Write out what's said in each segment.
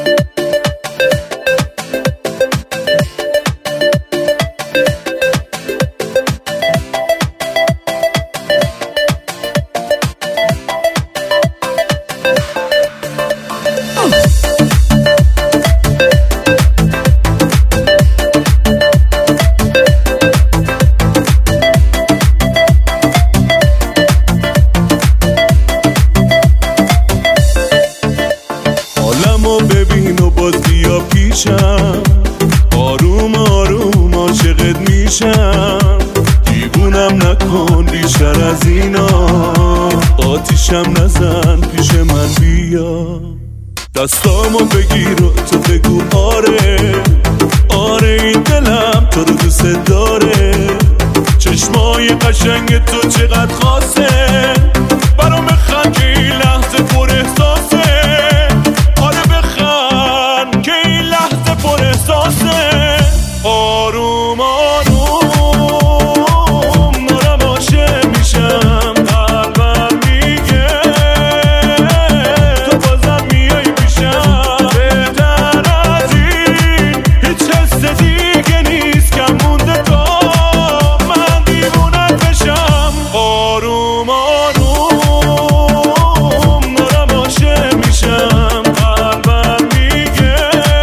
ببین و باز بیا پیشم، آروم آروم عاشقت میشم. دیوونم نکن بیشتر از اینا، آتیشم نزن پیش من بیا. دستامو بگیر و تو بگو آره آره، این دلم تو رو دوست داره. چشمای قشنگ تو چقدر خاصه، برام بخند که این لحظه پر احساسه. آروم آروم دارم عاشق میشم، قلبم میگه تو بازم میای پیشم. بهتر از این هیچ حس دیگه نیست که مونده تا من دیوونت بشم. آروم آروم دارم عاشق میشم، قلبم میگه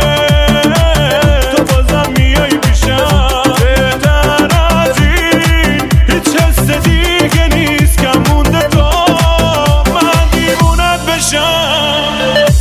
تو بازم میای پیشم. بهتر از این هیچ حس دیگه نیست که مونده تا من دیوونت بشم.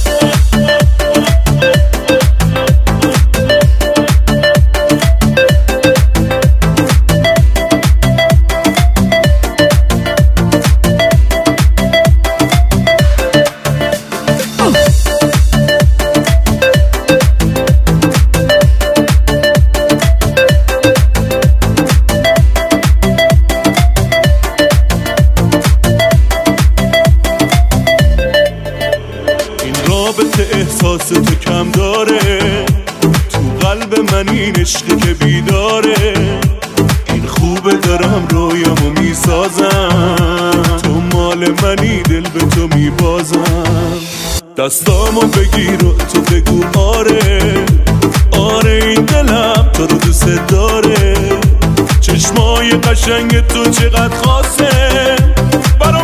رابطه احساس تو کم داره، تو قلب من این عشقی که بیداره. این خوبه دارم رویامو میسازم، تو مال منی دل به تو میبازم. دستامو بگیر و تو بگو آره آره، این دلم تو رو دوست داره. چشمای قشنگ تو چقدر خاصه، برام